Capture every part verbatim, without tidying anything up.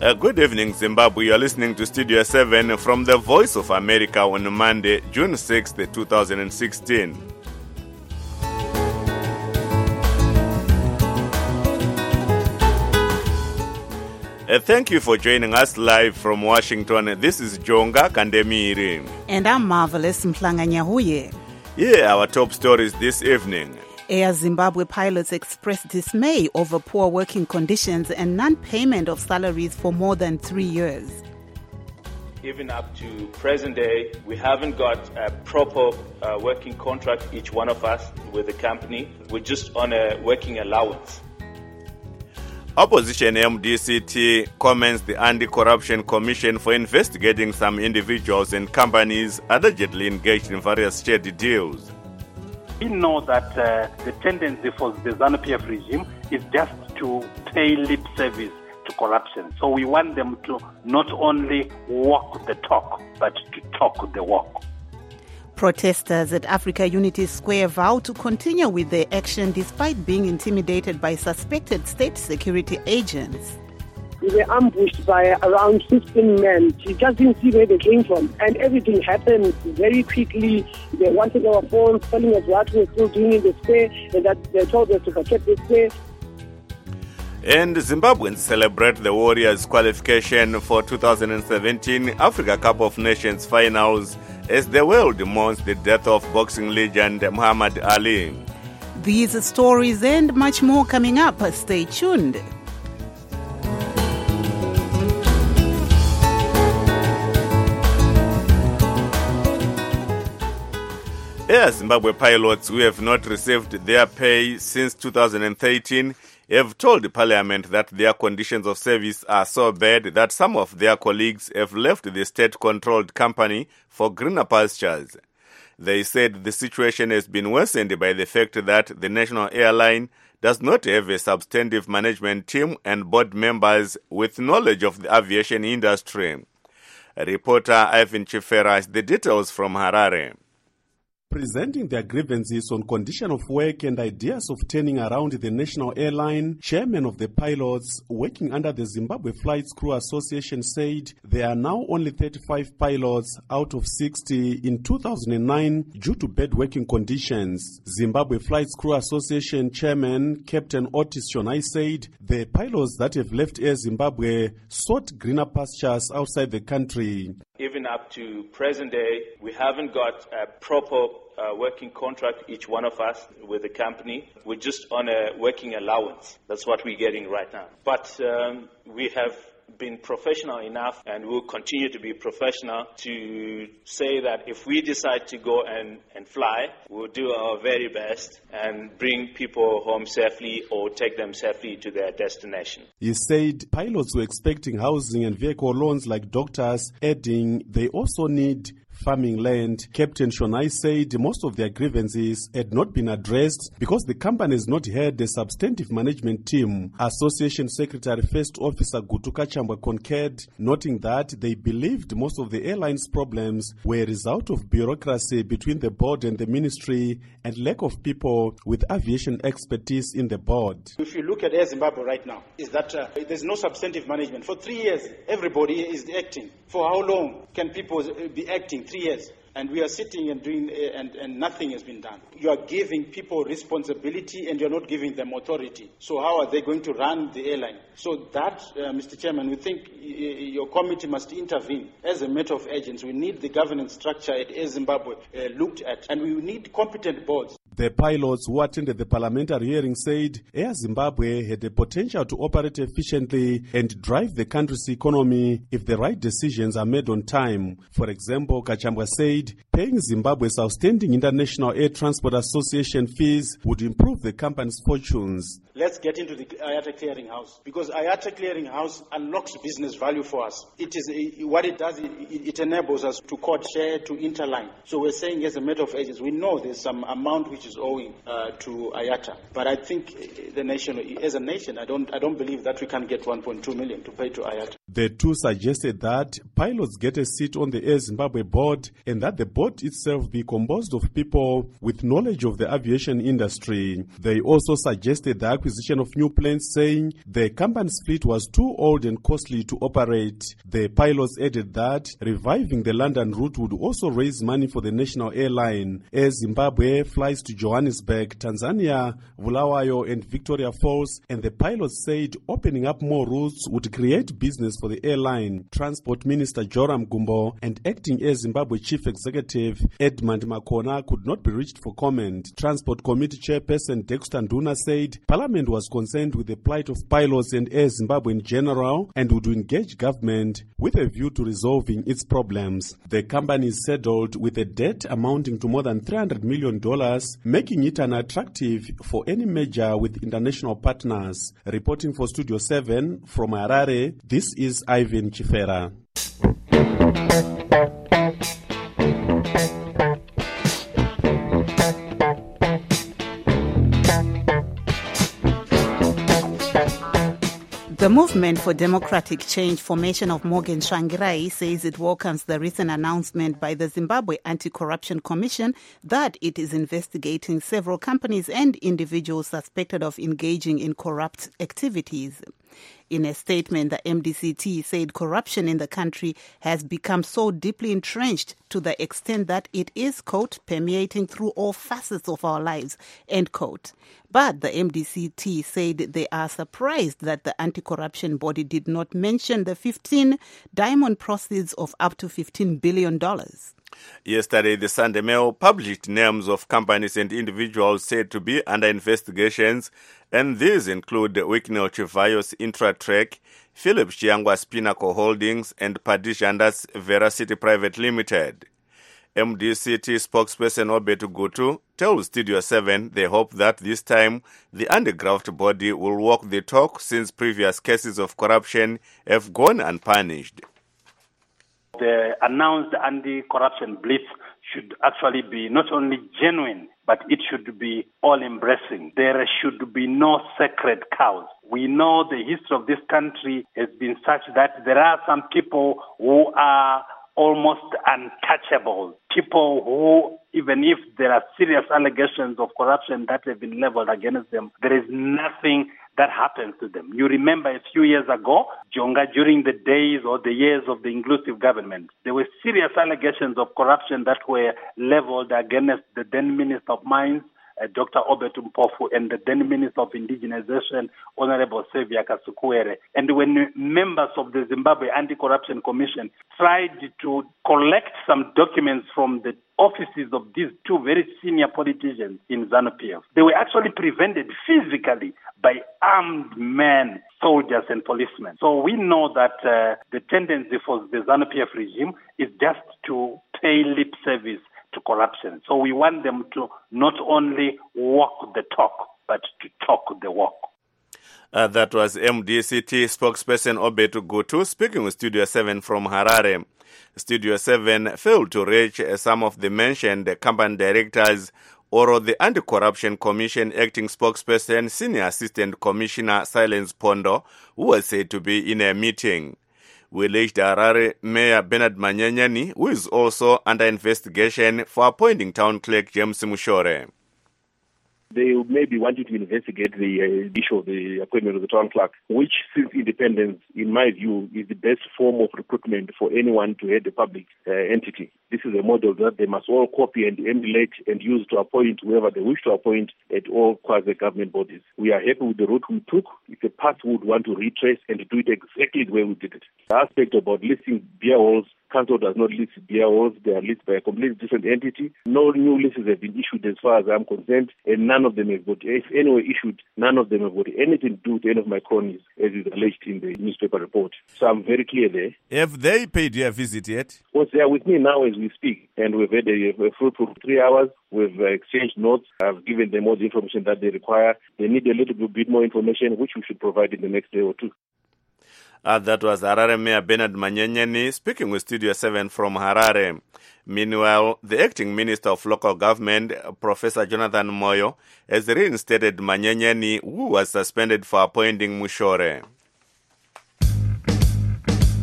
Uh, good evening, Zimbabwe. You are listening to Studio seven from the Voice of America on Monday, June sixth, twenty sixteen. Uh, thank you for joining us live from Washington. This is Jonga Kandemiri. And I'm Marvelous Mhlanganyahuye. Here are our top stories this evening. Air Zimbabwe pilots expressed dismay over poor working conditions and non-payment of salaries for more than three years. Even up to present day, we haven't got a proper uh, working contract, each one of us, with the company. We're just on a working allowance. Opposition M D C T commends the Anti-Corruption Commission for investigating some individuals and companies allegedly engaged in various shady deals. We know that uh, the tendency for the ZANU-P F regime is just to pay lip service to corruption. So we want them to not only walk the talk, but to talk the walk. Protesters at Africa Unity Square vow to continue with their action despite being intimidated by suspected state security agents. We were ambushed by around fifteen men. We just didn't see where they came from. And everything happened very quickly. They wanted our phones, telling us what we were still doing in the square, and that they told us to protect the square. And Zimbabweans celebrate the Warriors' qualification for two thousand seventeen Africa Cup of Nations finals as the world mourns the death of boxing legend Muhammad Ali. These stories and much more coming up. Stay tuned. Air Zimbabwe pilots who have not received their pay since two thousand thirteen have told Parliament that their conditions of service are so bad that some of their colleagues have left the state-controlled company for greener pastures. They said the situation has been worsened by the fact that the national airline does not have a substantive management team and board members with knowledge of the aviation industry. Reporter Ivan Chifera has the details from Harare. Presenting their grievances on condition of work and ideas of turning around the national airline, chairman of the pilots working under the Zimbabwe Flight Crew Association said there are now only thirty-five pilots out of sixty in two thousand nine due to bad working conditions. Zimbabwe Flight Crew Association chairman Captain Otis Shonai said the pilots that have left Air Zimbabwe sought greener pastures outside the country. Even up to present day, we haven't got a proper uh, working contract, each one of us, with the company. We're just on a working allowance. That's what we're getting right now. But um, we have been professional enough, and we'll continue to be professional, to say that if we decide to go and, and fly, we'll do our very best and bring people home safely or take them safely to their destination. He said pilots were expecting housing and vehicle loans like doctors, adding they also need farming land. Captain Shonai said most of their grievances had not been addressed because the company has not had a substantive management team. Association Secretary First Officer Gutuka Chambwa concurred, noting that they believed most of the airline's problems were a result of bureaucracy between the board and the ministry and lack of people with aviation expertise in the board. If you look at Air Zimbabwe right now, is that uh, there's no substantive management. For three years, everybody is acting. For how long can people be acting? Three years. And we are sitting and doing, uh, and, and nothing has been done. You are giving people responsibility and you're not giving them authority. So how are they going to run the airline? So that, uh, Mister Chairman, we think uh, your committee must intervene. As a matter of urgency, we need the governance structure at Air Zimbabwe uh, looked at, and we need competent boards. The pilots who attended the parliamentary hearing said Air Zimbabwe had the potential to operate efficiently and drive the country's economy if the right decisions are made on time. For example, Kachambwa said paying Zimbabwe's outstanding International Air Transport Association fees would improve the company's fortunes. Let's get into the I A T A clearing house, because I A T A clearing house unlocks business value for us. It is a, what it does, it, it enables us to quote share, to interline. So we're saying as a matter of urgency, we know there's some amount which is owing uh, to I A T A, but I think the nation, as a nation, I don't, I don't believe that we can get one point two million to pay to I A T A. The two suggested that pilots get a seat on the Air Zimbabwe board and that the board itself be composed of people with knowledge of the aviation industry. They also suggested the acquisition of new planes, saying the company's fleet was too old and costly to operate. The pilots added that reviving the London route would also raise money for the national airline. Air Zimbabwe flies to Johannesburg, Tanzania, Bulawayo and Victoria Falls, and the pilots said opening up more routes would create business for the airline. Transport Minister Joram Gumbo and Acting Air Zimbabwe Chief Executive Edmund Makona could not be reached for comment. Transport Committee Chairperson Dexter Nduna said Parliament was concerned with the plight of pilots and Air Zimbabwe in general and would engage government with a view to resolving its problems. The company is saddled with a debt amounting to more than three hundred million dollars, making it unattractive for any merger with international partners. Reporting for Studio seven from Harare, this is Ivan Chifera. The Movement for Democratic Change formation of Morgan Tsvangirai says it welcomes the recent announcement by the Zimbabwe Anti-Corruption Commission that it is investigating several companies and individuals suspected of engaging in corrupt activities. In a statement, the M D C T said corruption in the country has become so deeply entrenched to the extent that it is, quote, permeating through all facets of our lives, end quote. But the M D C T said they are surprised that the anti-corruption body did not mention the fifteen diamond proceeds of up to fifteen billion dollars. Yesterday, the Sunday Mail published names of companies and individuals said to be under investigations, and these include Wicknell Chivayos Intratrek, Philip Chiangwa's Pinnacle Holdings, and Padishanda's Veracity Private Limited. M D C T spokesperson Obetu Gutu tells Studio seven they hope that this time the undergraft body will walk the talk since previous cases of corruption have gone unpunished. The announced anti-corruption blitz should actually be not only genuine, but it should be all-embracing. There should be no sacred cows. We know the history of this country has been such that there are some people who are almost untouchable. People who, even if there are serious allegations of corruption that have been leveled against them, there is nothing that happens to them. You remember a few years ago, Jonga, during the days or the years of the inclusive government, there were serious allegations of corruption that were leveled against the then Minister of Mines, Uh, Doctor Obetu Mpofu, and the then Minister of Indigenization, Honorable Xavier Kasukuwere. And when members of the Zimbabwe Anti-Corruption Commission tried to collect some documents from the offices of these two very senior politicians in ZANU-P F, they were actually prevented physically by armed men, soldiers and policemen. So we know that uh, the tendency for the ZANU-P F regime is just to pay lip service to corruption. So we want them to not only walk the talk, but to talk the walk. Uh, that was M D C T spokesperson Obetu Gutu speaking with Studio seven from Harare. Studio seven failed to reach uh, some of the mentioned company directors or the Anti-Corruption Commission acting spokesperson, Senior Assistant Commissioner Silence Pondo, who was said to be in a meeting. We reached Harare Mayor Bernard Manyenyani, who is also under investigation for appointing Town Clerk James Mushore. They maybe wanted to investigate the uh, issue of the appointment of the town clerk, which, since independence, in my view, is the best form of recruitment for anyone to head a public uh, entity. This is a model that they must all copy and emulate and use to appoint whoever they wish to appoint at all quasi-government bodies. We are happy with the route we took. It's a path we would want to retrace and to do it exactly the way we did it. The aspect about listing beer halls, Council does not list beer halls. They are listed by a completely different entity. No new lists have been issued as far as I'm concerned, and none of them have got, if any were issued, none of them have got anything to do with any of my cronies, as is alleged in the newspaper report. So I'm very clear there. Have they paid you a visit yet? Well, they are with me now as we speak, and we've had a, a fruitful three hours. We've uh, exchanged notes. I've given them all the information that they require. They need a little bit more information, which we should provide in the next day or two. Uh, that was Harare Mayor Bernard Manyenyani speaking with Studio seven from Harare. Meanwhile, the acting Minister of Local Government, Professor Jonathan Moyo, has reinstated Manyenyani, who was suspended for appointing Mushore.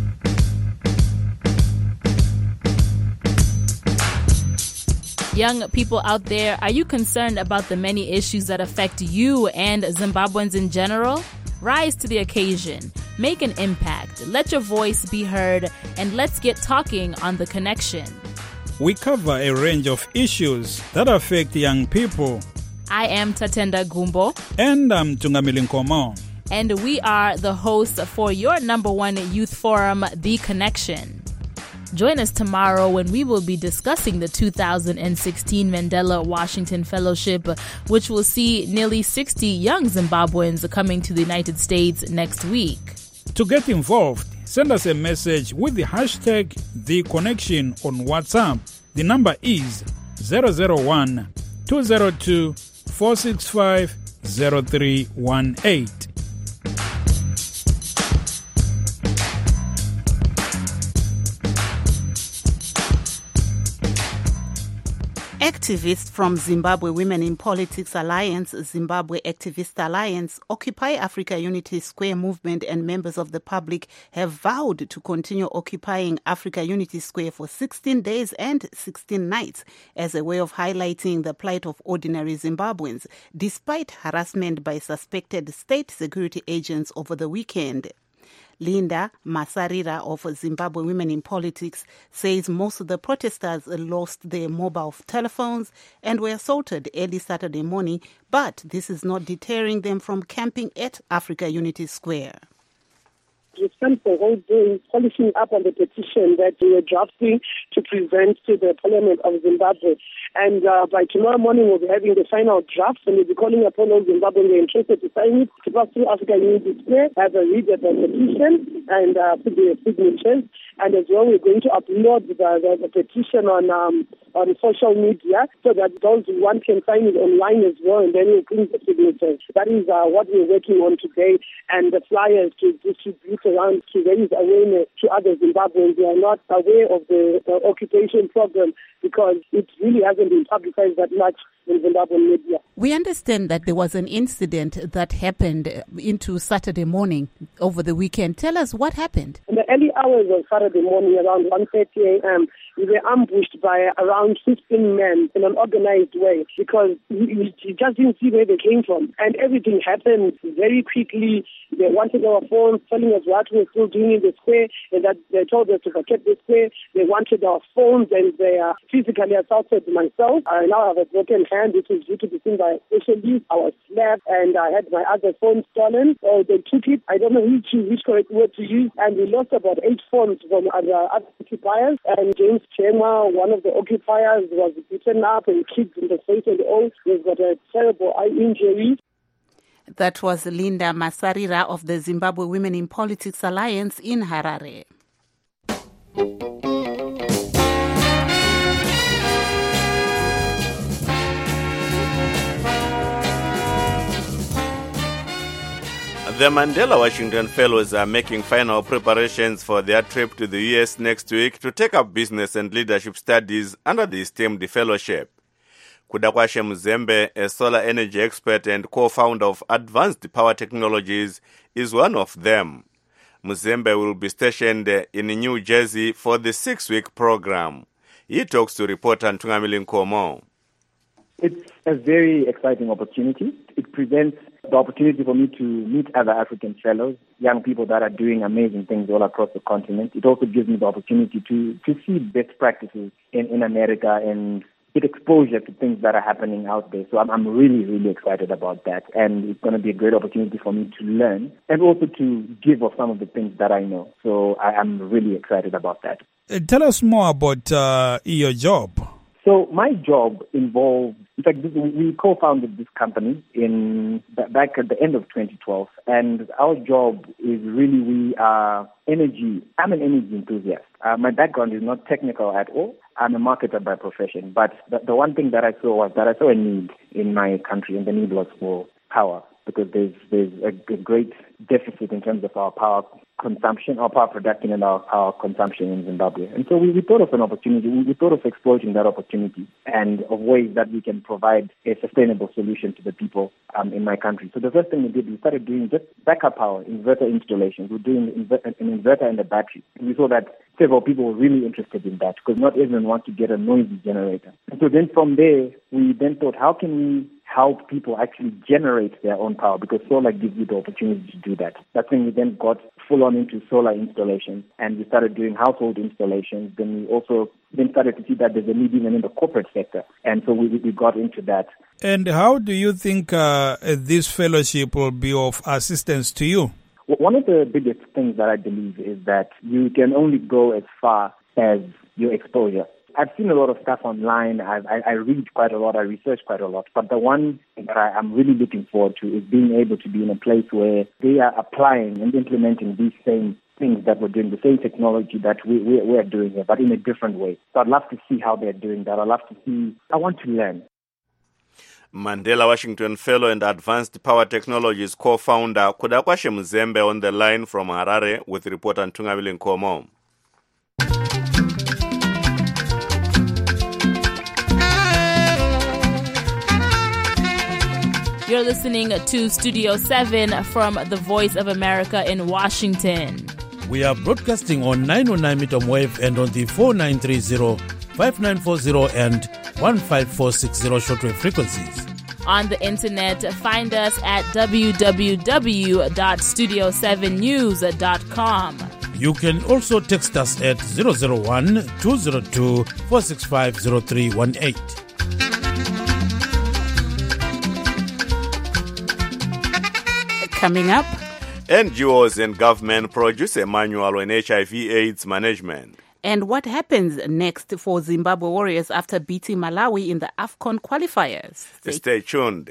Young people out there, are you concerned about the many issues that affect you and Zimbabweans in general? Rise to the occasion, make an impact, let your voice be heard, and let's get talking on The Connection. We cover a range of issues that affect young people. I am Tatenda Gumbo. And I'm Tungamili Nkomo. And we are the hosts for your number one youth forum, The Connection. Join us tomorrow when we will be discussing the two thousand sixteen Mandela Washington Fellowship, which will see nearly sixty young Zimbabweans coming to the United States next week. To get involved, send us a message with the hashtag The Connection on WhatsApp. The number is zero zero one, two zero two, four six five, zero three one eight. Activists from Zimbabwe Women in Politics Alliance, Zimbabwe Activist Alliance, Occupy Africa Unity Square Movement and members of the public have vowed to continue occupying Africa Unity Square for sixteen days and sixteen nights as a way of highlighting the plight of ordinary Zimbabweans, despite harassment by suspected state security agents over the weekend. Linda Masarira of Zimbabwe Women in Politics says most of the protesters lost their mobile telephones and were assaulted early Saturday morning, but this is not deterring them from camping at Africa Unity Square. We spent the whole day polishing up on the petition that we were drafting to present to the Parliament of Zimbabwe. And uh, by tomorrow morning, we'll be having the final draft, and we'll be calling upon all Zimbabweans who are interested to sign it to pass through Africa Unity Square, have a read of the petition, and uh, put their signatures. And as well, we're going to upload the, the, the petition on um, on social media so that those who want can sign it online as well, and then we'll print the signatures. That is uh, what we're working on today, and the flyers to distribute around to raise awareness to other Zimbabweans who are not aware of the, the occupation program, because it really hasn't been publicized that much in Zimbabwean media. We understand that there was an incident that happened into Saturday morning over the weekend. Tell us what happened. In the early hours of Saturday morning, around one thirty a.m., we were ambushed by around fifteen men in an organized way, because we, we just didn't see where they came from. And everything happened very quickly. They wanted our phones, telling us what we were still doing in the square, and that they told us to forget the square. They wanted our phones, and they uh, physically assaulted myself. I now have a broken hand, which is due to be seen by a specialist. I was slapped, and I had my other phone stolen. So they took it. I don't know which, which correct word to use, and we lost about eight phones from other, other occupiers. And James Chema, one of the occupiers, was beaten up and kicked in the face and all. We've got a terrible eye injury. That was Linda Masarira of the Zimbabwe Women in Politics Alliance in Harare. The Mandela Washington Fellows are making final preparations for their trip to the U S next week to take up business and leadership studies under the esteemed fellowship. Kudakwashe Muzembe, a solar energy expert and co-founder of Advanced Power Technologies, is one of them. Muzembe will be stationed in New Jersey for the six-week program. He talks to reporter Tungamili Nkomo. It's a very exciting opportunity. It presents the opportunity for me to meet other African fellows, young people that are doing amazing things all across the continent. It also gives me the opportunity to, to see best practices in, in America and get exposure to things that are happening out there. So I'm, I'm really, really excited about that. And it's going to be a great opportunity for me to learn and also to give of some of the things that I know. So I, I'm really excited about that. Uh, tell us more about uh, your job. So my job involves, in fact, this, we co-founded this company in back at the end of twenty twelve, and our job is really, we are energy, I'm an energy enthusiast. Uh, my background is not technical at all. I'm a marketer by profession, but the, the one thing that I saw was that I saw a need in my country, and the need was for power. because there's there's a, a great deficit in terms of our power consumption, our power production and our power consumption in Zimbabwe. And so we, we thought of an opportunity, we, we thought of exploiting that opportunity and of ways that we can provide a sustainable solution to the people um, in my country. So the first thing we did, we started doing just backup power, inverter installations. We're doing an inverter and a battery. And we saw that several people were really interested in that because not everyone wants to get a noisy generator. And so then from there, we then thought, how can we help people actually generate their own power, because solar gives you the opportunity to do that. That's when we then got full on into solar installations, and we started doing household installations. Then we also then started to see that there's a need even in the corporate sector, and so we, we got into that. And how do you think uh, this fellowship will be of assistance to you? One of the biggest things that I believe is that you can only go as far as your exposure. I've seen a lot of stuff online. I've, I, I read quite a lot. I research quite a lot. But the one thing that I, I'm really looking forward to is being able to be in a place where they are applying and implementing these same things that we're doing, the same technology that we, we, we're doing here, but in a different way. So I'd love to see how they're doing that. I'd love to see, I want to learn. Mandela Washington Fellow and Advanced Power Technologies co-founder Kudakwashe Muzembe on the line from Harare with reporter Ntungabile Nkomo. You're listening to Studio seven from the Voice of America in Washington. We are broadcasting on nine oh nine meter wave and on the four nine three zero, five nine four zero and one five four six zero shortwave frequencies. On the internet, find us at w w w dot studio seven news dot com. You can also text us at zero zero one, two zero two, four six five zero three one eight. Coming up, N G Os and government produce a manual on H I V AIDS management. And what happens next for Zimbabwe Warriors after beating Malawi in the AFCON qualifiers? Stay, Stay tuned.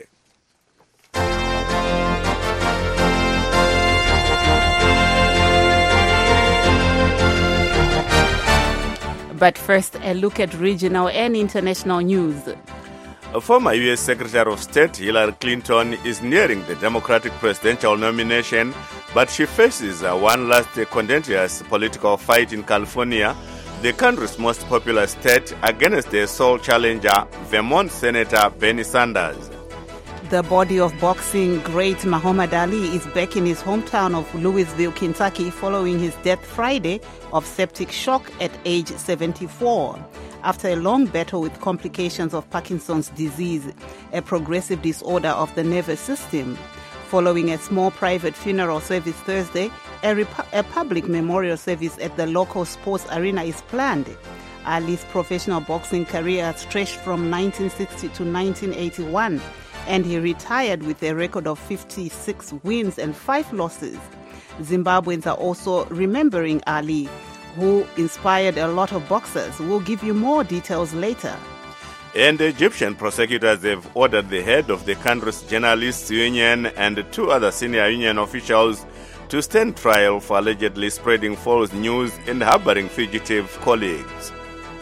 But first, a look at regional and international news. A former U S Secretary of State Hillary Clinton is nearing the Democratic presidential nomination, but she faces uh, one last uh, contentious political fight in California, the country's most popular state, against their sole challenger, Vermont Senator Bernie Sanders. The body of boxing great Muhammad Ali is back in his hometown of Louisville, Kentucky, following his death Friday of septic shock at age seventy-four. After a long battle with complications of Parkinson's disease, a progressive disorder of the nervous system. Following a small private funeral service Thursday, a, rep- a public memorial service at the local sports arena is planned. Ali's professional boxing career stretched from nineteen sixty to nineteen eighty-one, and he retired with a record of fifty-six wins and five losses. Zimbabweans are also remembering Ali, who inspired a lot of boxers. We'll give you more details later. And Egyptian prosecutors have ordered the head of the country's journalists union and two other senior union officials to stand trial for allegedly spreading false news and harboring fugitive colleagues.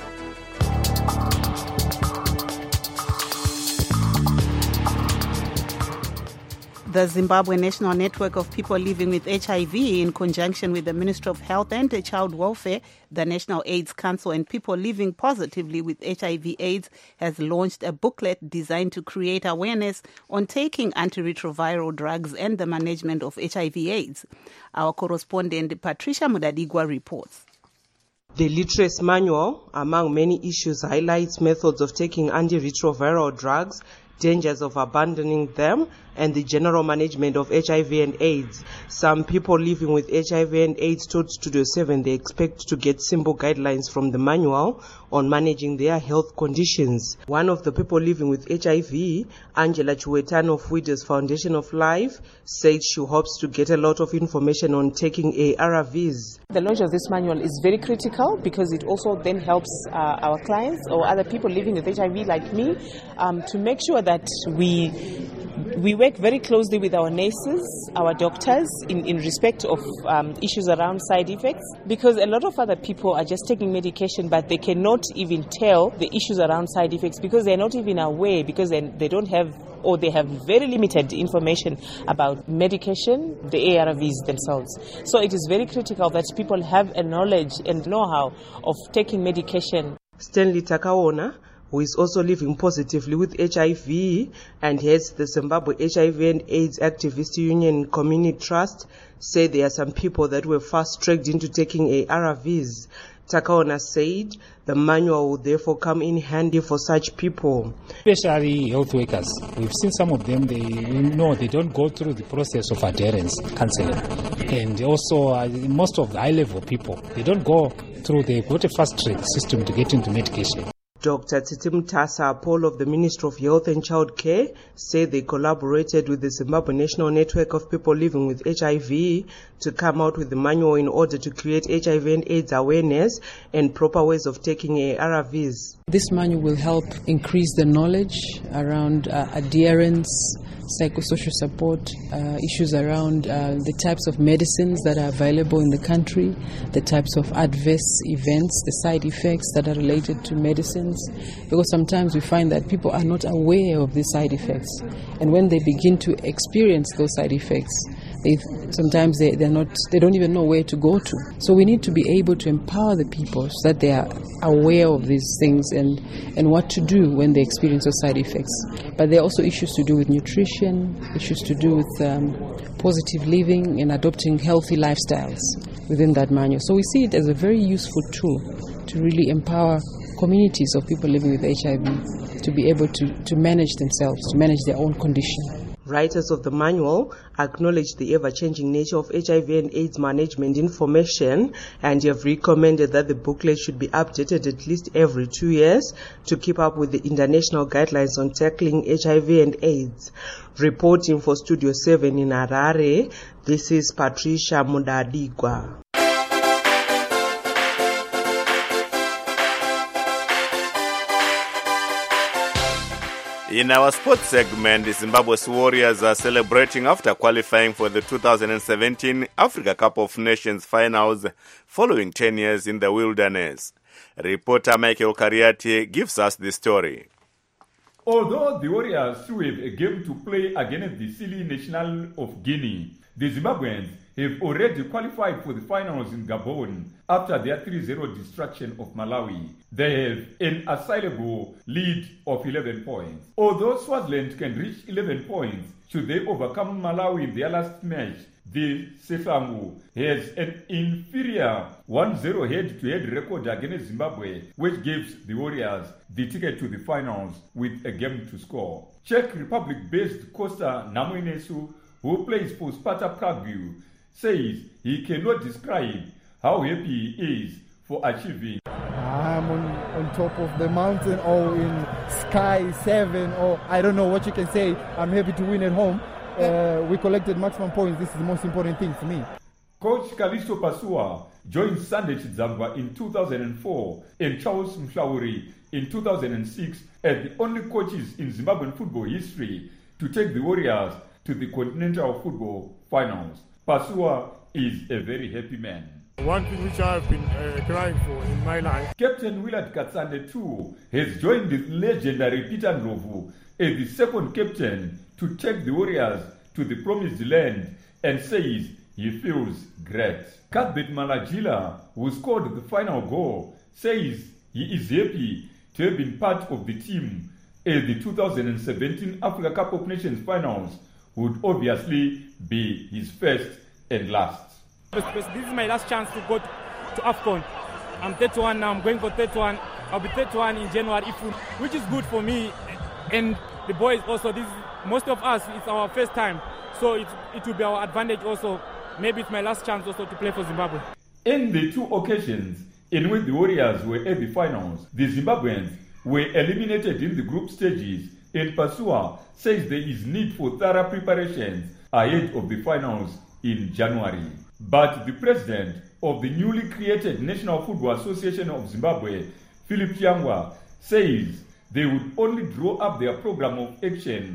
The Zimbabwe National Network of People Living with H I V, in conjunction with the Ministry of Health and Child Welfare, the National AIDS Council, and people living positively with H I V AIDS, has launched a booklet designed to create awareness on taking antiretroviral drugs and the management of H I V AIDS. Our correspondent Patricia Mudadigwa reports. The Literacy Manual, among many issues, highlights methods of taking antiretroviral drugs, dangers of abandoning them, and the general management of H I V and AIDS. Some people living with H I V and AIDS told Studio seven they expect to get simple guidelines from the manual on managing their health conditions. One of the people living with H I V, Angela Chuetano of Widows Foundation of Life, said she hopes to get a lot of information on taking A R Vs. The launch of this manual is very critical because it also then helps uh, our clients or other people living with H I V like me um, to make sure that we We work very closely with our nurses, our doctors, in, in respect of um, issues around side effects, because a lot of other people are just taking medication, but they cannot even tell the issues around side effects because they're not even aware, because they, they don't have, or they have very limited information about medication, the A R Vs themselves. So it is very critical that people have a knowledge and know-how of taking medication. Stanley Takaona, who is also living positively with H I V and heads the Zimbabwe H I V and AIDS Activist Union Community Trust, said there are some people that were fast-tracked into taking A R Vs. Takaona said the manual will therefore come in handy for such people. Especially health workers. We've seen some of them, they you know they don't go through the process of adherence counseling. And also uh, most of the high-level people, they don't go through, they've got a fast-track system to get into medication. Doctor Titi Mtasa Paul of the Ministry of Health and Child Care said they collaborated with the Zimbabwe National Network of People Living with H I V to come out with the manual in order to create H I V and AIDS awareness and proper ways of taking A R Vs. This manual will help increase the knowledge around uh, adherence, psychosocial support, uh, issues around uh, the types of medicines that are available in the country, the types of adverse events, the side effects that are related to medicines, because sometimes we find that people are not aware of these side effects, and when they begin to experience those side effects, they sometimes they they're not they don't even know where to go to. So we need to be able to empower the people so that they are aware of these things and and what to do when they experience those side effects. But there are also issues to do with nutrition, issues to do with um, positive living and adopting healthy lifestyles within that manual. So we see it as a very useful tool to really empower communities of people living with H I V to be able to, to manage themselves, to manage their own condition. Writers of the manual acknowledge the ever-changing nature of H I V and AIDS management information and have recommended that the booklet should be updated at least every two years to keep up with the international guidelines on tackling H I V and AIDS. Reporting for Studio seven in Harare, this is Patricia Mudadigwa. In our sports segment, Zimbabwe's Warriors are celebrating after qualifying for the two thousand seventeen Africa Cup of Nations finals following ten years in the wilderness. Reporter Michael Kariati gives us the story. Although the Warriors still have a game to play against the Silly National of Guinea, the Zimbabweans have already qualified for the finals in Gabon after their three zero destruction of Malawi. They have an assailable lead of eleven points. Although Swaziland can reach eleven points, should they overcome Malawi in their last match, the Seflangu has an inferior one zero head-to-head record against Zimbabwe, which gives the Warriors the ticket to the finals with a game to score. Czech Republic-based Costa Namuinesu, who plays for Sparta Prague, says he cannot describe how happy he is for achieving. I'm on, on top of the mountain or in sky seven, or I don't know what you can say. I'm happy to win at home. Uh, we collected maximum points. This is the most important thing for me. Coach Kalisto Pasua joined Sunday Chidzambwa in two thousand four and Charles Mshauri in two thousand six as the only coaches in Zimbabwean football history to take the Warriors to the Continental Football Finals. Pasua is a very happy man. One thing which I have been uh, crying for in my life. Captain Willard Katsande too has joined the legendary Peter Ndlovu as the second captain to take the Warriors to the promised land and says he feels great. Cuthbert Malajila, who scored the final goal, says he is happy to have been part of the team as the two thousand seventeen Africa Cup of Nations finals would obviously be his first and last. This is my last chance to go to, to AFCON. I'm thirty-one now, I'm going for thirty-one. I'll be thirty-one in January, if we, which is good for me. And the boys also, this most of us, it's our first time. So it, it will be our advantage also. Maybe it's my last chance also to play for Zimbabwe. In the two occasions in which the Warriors were at the finals, the Zimbabweans were eliminated in the group stages, and Pasua says there is need for thorough preparations ahead of the finals in January. But the president of the newly created National Football Association of Zimbabwe, Philip Chiangwa, says they would only draw up their program of action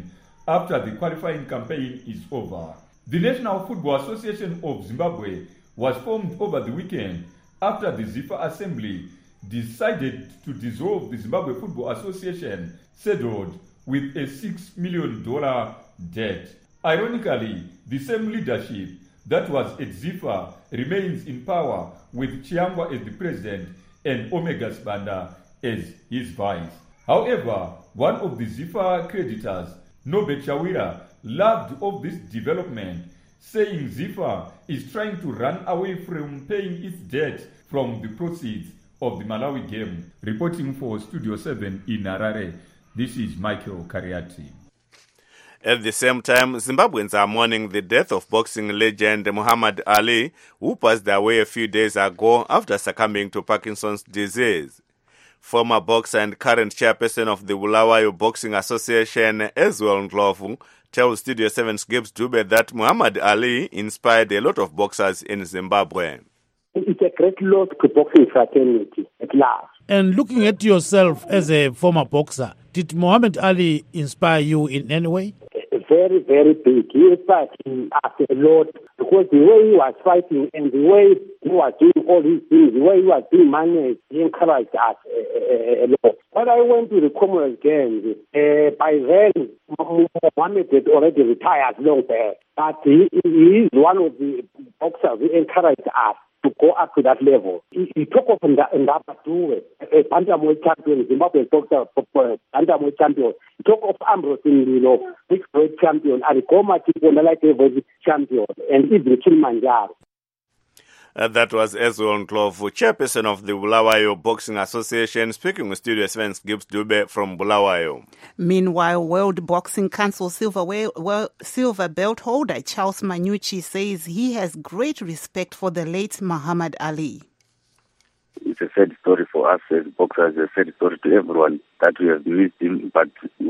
after the qualifying campaign is over. The National Football Association of Zimbabwe was formed over the weekend after the ZIFA Assembly decided to dissolve the Zimbabwe Football Association, saddled with a six million dollars debt. Ironically, the same leadership that was at ZIFA remains in power, with Chiangwa as the president and Omega Sibanda as his vice. However, one of the ZIFA creditors, Nobet Chawira, laughed of this development, saying ZIFA is trying to run away from paying its debt from the proceeds of the Malawi game. Reporting for Studio seven in Harare, this is Michael Kariati. At the same time, Zimbabweans are mourning the death of boxing legend Muhammad Ali, who passed away a few days ago after succumbing to Parkinson's disease. Former boxer and current chairperson of the Bulawayo Boxing Association, Ezwell Ndlovu, tells Studio seven's Gibbs Dube that Muhammad Ali inspired a lot of boxers in Zimbabwe. It's a great loss to boxing fraternity at last. And looking at yourself as a former boxer, did Muhammad Ali inspire you in any way? Very, very big. He inspired us a lot because the way he was fighting and the way he was doing all these things, the way he was being managed, he encouraged us a, a, a lot. When I went to the Commonwealth Games, uh, by then, Muhammad had already retired long back. But he, he is one of the boxers who encouraged us to go up to that level. He, he took off in Ndaba Dube, a bantamweight champion, Zimbabwean boxer, bantamweight champion. He took off Ambrose Ndilo, mixed-weight champion, and Goma Tipona like a champion, and even Kilimanjaro. Uh, that was Ezwell Ndlovu, chairperson of the Bulawayo Boxing Association, speaking with Studio seven's Gibbs Dube from Bulawayo. Meanwhile, World Boxing Council silver, well, silver belt holder Charles Manyuchi says he has great respect for the late Muhammad Ali. It's a sad story for us as boxers, a sad story to everyone that we have missed him, but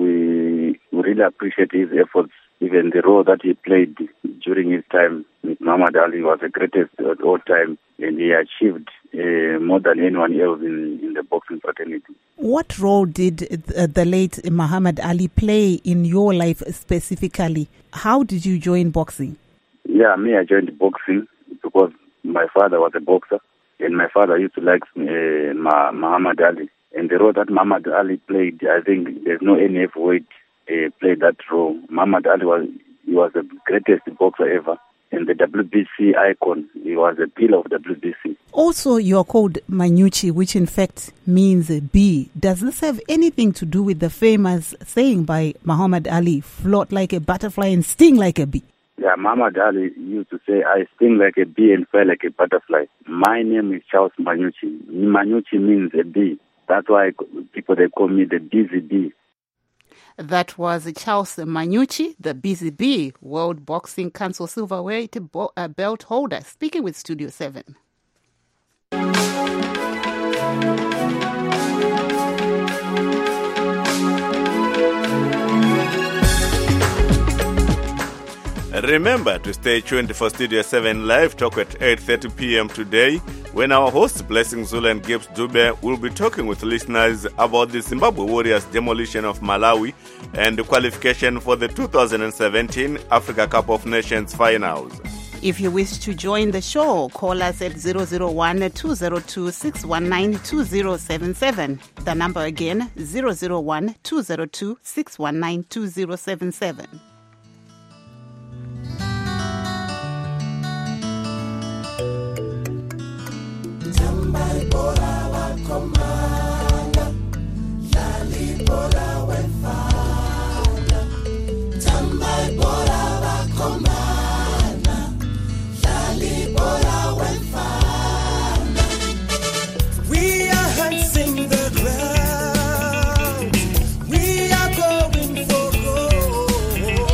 we really appreciate his efforts. Even the role that he played during his time with Muhammad Ali was the greatest at all time, and he achieved uh, more than anyone else in, in the boxing fraternity. What role did uh, the late Muhammad Ali play in your life specifically? How did you join boxing? Yeah, me, I joined boxing because my father was a boxer, and my father used to like uh, Muhammad Ali. And the role that Muhammad Ali played, I think there's no any heavyweight Uh, played that role. Muhammad Ali was he was the greatest boxer ever, and the W B C icon. He was a pillar of W B C. Also, you are called Manyuchi, which in fact means bee. Does this have anything to do with the famous saying by Muhammad Ali, float like a butterfly and sting like a bee? Yeah, Muhammad Ali used to say, I sting like a bee and fly like a butterfly. My name is Charles Manyuchi. Manyuchi means a bee. That's why people, they call me the busy bee. That was Charles Manyuchi, the Busy Bee, World Boxing Council silverweight bo- uh, belt holder, speaking with Studio seven. Remember to stay tuned for Studio seven Live Talk at eight thirty p.m. today, when our hosts Blessing Zulu and Gibbs Dube will be talking with listeners about the Zimbabwe Warriors' demolition of Malawi and the qualification for the two thousand seventeen Africa Cup of Nations finals. If you wish to join the show, call us at zero zero one, two zero two, six one nine, two zero seven seven. The number again, zero zero one, two zero two, six one nine, two zero seven seven. We are going for gold.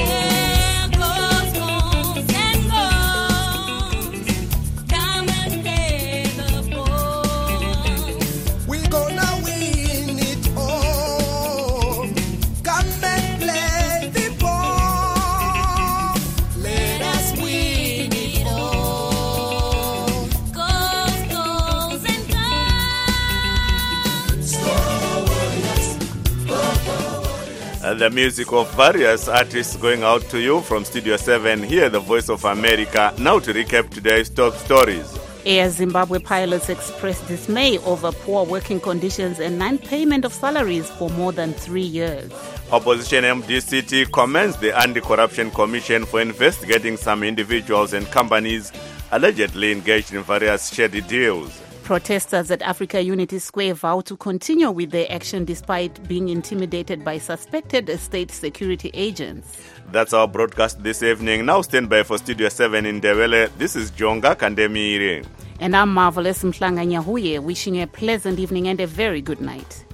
And the music of various artists going out to you from Studio seven, here the Voice of America. Now to recap today's top stories. Air Zimbabwe pilots expressed dismay over poor working conditions and non-payment of salaries for more than three years. Opposition M D C T commends the Anti-Corruption Commission for investigating some individuals and companies allegedly engaged in various shady deals. Protesters at Africa Unity Square vow to continue with their action despite being intimidated by suspected state security agents. That's our broadcast this evening. Now stand by for Studio seven in Ndebele. This is Jonga Kandemire. And I'm Marvelous Mhlanga Nyahuye, wishing a pleasant evening and a very good night.